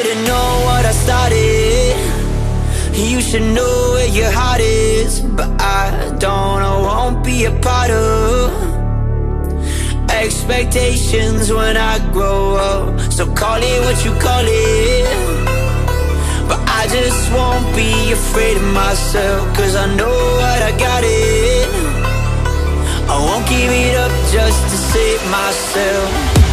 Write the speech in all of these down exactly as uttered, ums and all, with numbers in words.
should've known what I started. You should know where your heart is, but I don't, I won't be a part of expectations when I grow up. So call it what you call it, but I just won't be afraid of myself, cause I know what I got it. I won't give it up just to save myself.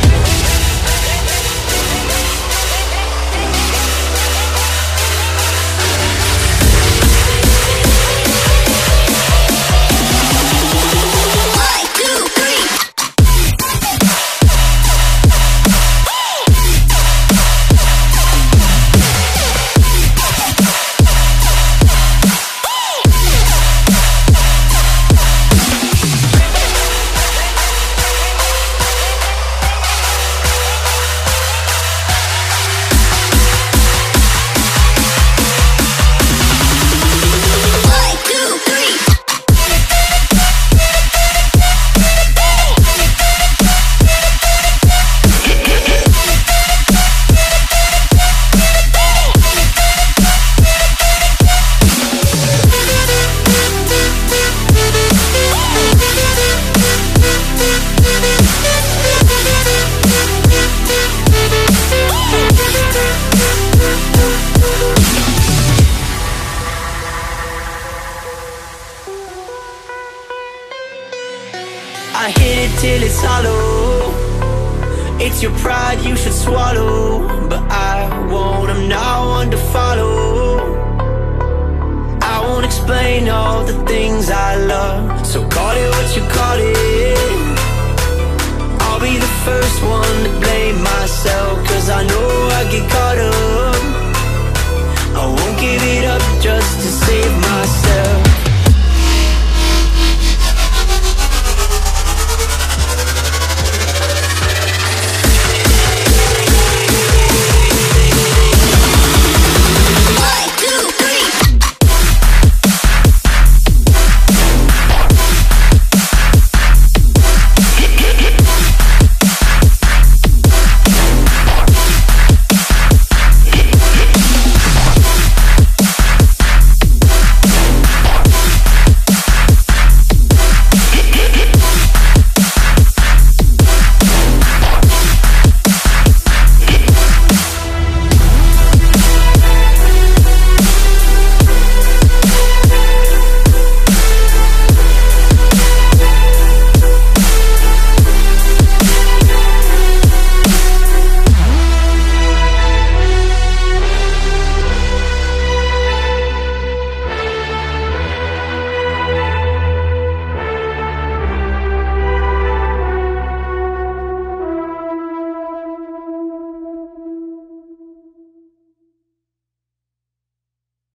I hit it till it's hollow. It's your pride you should swallow, but I won't, I'm not one to follow. I won't explain all the things I love, so call it what you call it. I'll be the first one to blame myself, cause I know